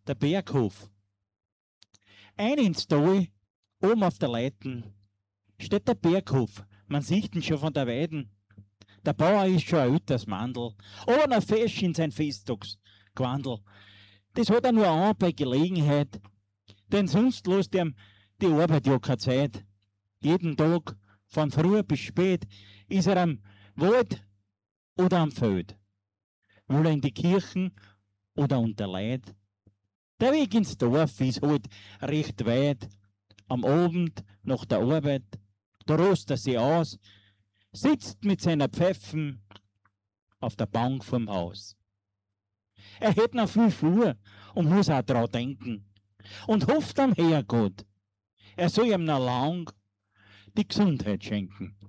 der Berghof. Ein ins Tal, oben auf der Leiten, steht der Berghof. Man sieht ihn schon von der Weiden. Der Bauer ist schon ein älteres Mandel, aber noch fest in sein Festtagsgewandel. Das hat er nur an bei Gelegenheit, denn sonst lässt ihm die Arbeit ja keine Zeit. Jeden Tag, von früh bis spät, ist er am Wald oder am Feld. Will er in die Kirchen oder unter Leid. Der Weg ins Dorf ist halt recht weit. Am Abend, nach der Arbeit, da rast er sich aus, sitzt mit seiner Pfeifen auf der Bank vorm Haus. Er hätt noch viel vor und muss auch dran denken und hofft am Herrgott, er soll ihm noch lang die Gesundheit schenken.